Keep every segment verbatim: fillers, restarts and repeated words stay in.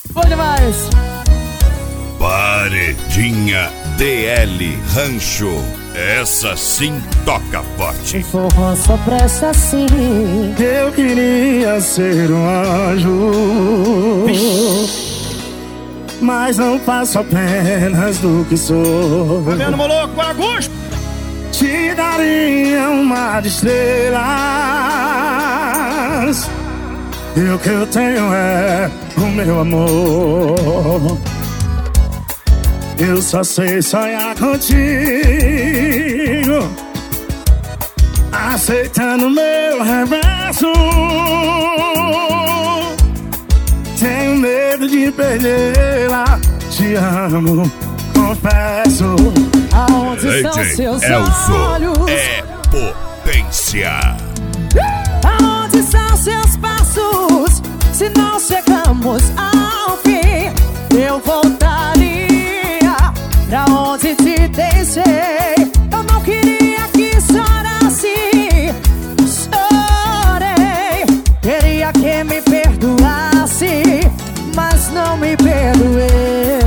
Foi demais. Paredinha D L Rancho, essa sim toca forte. O forró só presta assim. Eu queria ser um anjo, mas não faço apenas do que sou. Tá vendo, maluco? Com Augusto? Te daria um mar de estrelas, e o que eu tenho é o meu amor. Eu só sei sonhar contigo, aceitando meu reverso. Tenho medo de perdê-la, te amo, confesso. Aonde estão seus olhos? É potência. Aonde estão seus passos? Se não chegamos ao fim, eu voltaria pra onde te deixei. Eu não queria que chorasse, chorei. Queria que me perdoasse, mas não me perdoei.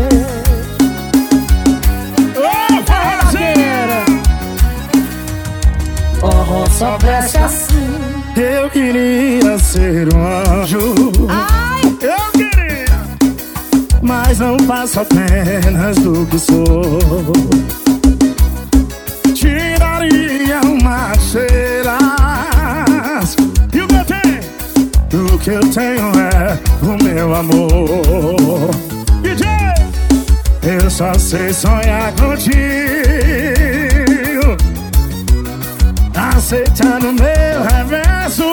Oh, só presta assim. Eu queria ser um anjo, Ai. eu queria, mas não faço apenas do que sou. Te daria uma estrelas, e o que eu tenho? O que eu tenho é o meu amor. D J, eu só sei sonhar contigo, aceitando meu reverso.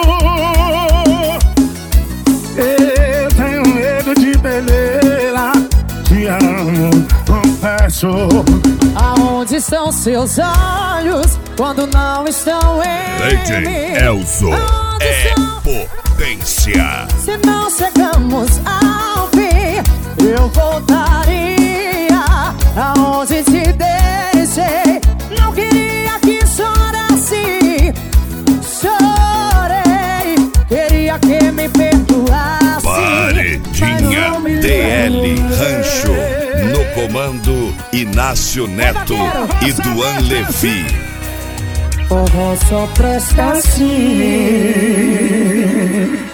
Eu tenho medo de perdê-la, te amo, confesso. Aonde estão seus olhos quando não estão em Lady mim? Elzo, Aonde é estão? potência. Se não chegamos ao fim, eu voltaria aonde te deixei. Não queria que chorasse, chorei. Queria que me perdoasse, Paredinha mas não me D L perdoei. Rancho, no comando Inácio Neto e Duan Levi. Forró só presta assim.